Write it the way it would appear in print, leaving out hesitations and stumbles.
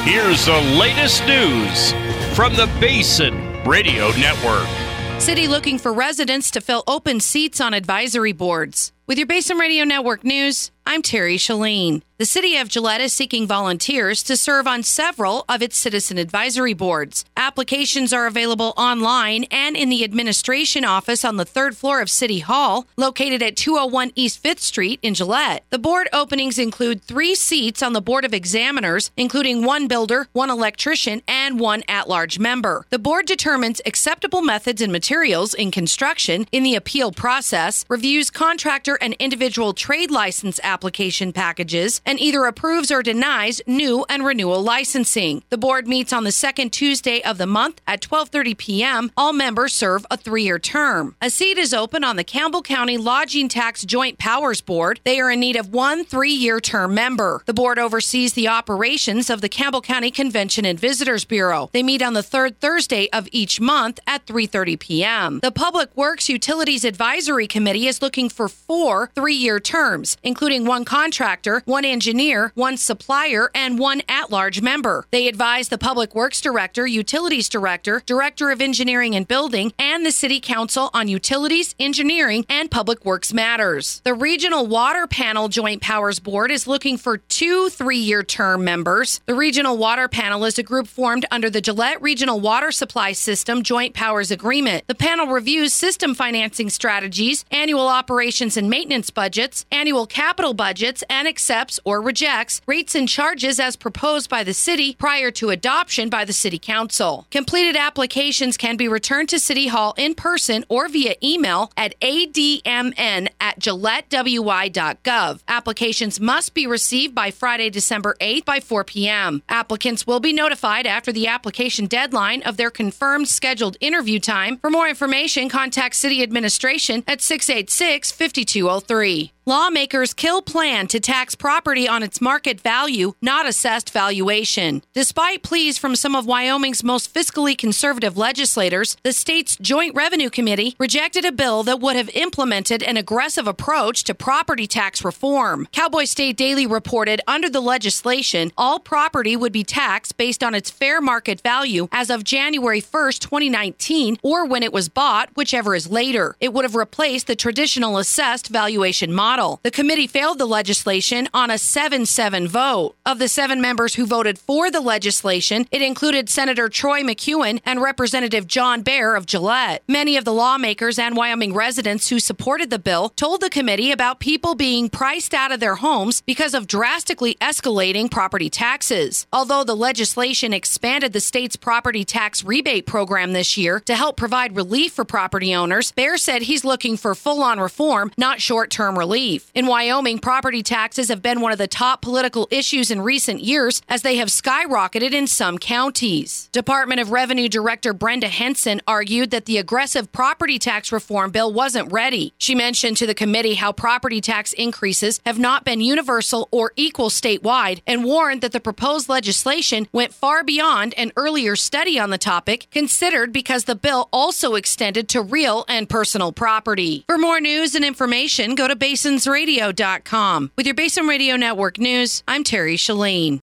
Here's the latest news from the Basin Radio Network. City looking for residents to fill open seats on advisory boards. With your Basin Radio Network news, I'm Terry Shalene. The City of Gillette is seeking volunteers to serve on several of its citizen advisory boards. Applications are available online and in the administration office on the third floor of City Hall, located at 201 East 5th Street in Gillette. The board openings include 3 seats on the Board of Examiners, including 1 builder, 1 electrician, and 1 at-large member. The board determines acceptable methods and materials in construction in the appeal process, reviews contractor and individual trade license application packages, and either approves or denies new and renewal licensing. The board meets on the second Tuesday of the month at 12:30 p.m. All members serve a 3-year term. A seat is open on the Campbell County Lodging Tax Joint Powers Board. They are in need of 1 3-year term member. The board oversees the operations of the Campbell County Convention and Visitors Bureau. They meet on the third Thursday of each month at 3:30 p.m. The Public Works Utilities Advisory Committee is looking for 4 3-year terms, including 1 contractor, 1 engineer, 1 supplier, and 1 at-large member. They advise the Public Works Director, Utilities Director, Director of Engineering and Building, and the City Council on utilities, engineering, and public works matters. The Regional Water Panel Joint Powers Board is looking for 2 3-year term members. The Regional Water Panel is a group formed under the Gillette Regional Water Supply System Joint Powers Agreement. The panel reviews system financing strategies, annual operations and maintenance budgets, annual capital budgets, and accepts or rejects rates and charges as proposed by the city prior to adoption by the City Council. Completed applications can be returned to City Hall in person or via email at admn@gillettewi.gov. Applications must be received by Friday, December 8th by 4 p.m. Applicants will be notified after the application deadline of their confirmed scheduled interview time. For more information, contact City Administration at 686-5203. Lawmakers kill plan to tax property on its market value, not assessed valuation. Despite pleas from some of Wyoming's most fiscally conservative legislators, the state's Joint Revenue Committee rejected a bill that would have implemented an aggressive approach to property tax reform. Cowboy State Daily reported under the legislation, all property would be taxed based on its fair market value as of January 1st, 2019, or when it was bought, whichever is later. It would have replaced the traditional assessed valuation model. The committee failed the legislation on a 7-7 vote. Of the 7 members who voted for the legislation, it included Senator Troy McEwen and Representative John Baer of Gillette. Many of the lawmakers and Wyoming residents who supported the bill told the committee about people being priced out of their homes because of drastically escalating property taxes. Although the legislation expanded the state's property tax rebate program this year to help provide relief for property owners, Baer said he's looking for full-on reform, not short-term relief. In Wyoming, property taxes have been one of the top political issues in recent years as they have skyrocketed in some counties. Department of Revenue Director Brenda Henson argued that the aggressive property tax reform bill wasn't ready. She mentioned to the committee how property tax increases have not been universal or equal statewide and warned that the proposed legislation went far beyond an earlier study on the topic considered because the bill also extended to real and personal property. For more news and information, go to basinsradio.com. With your Basin Radio Network news, I'm Terry Shalene.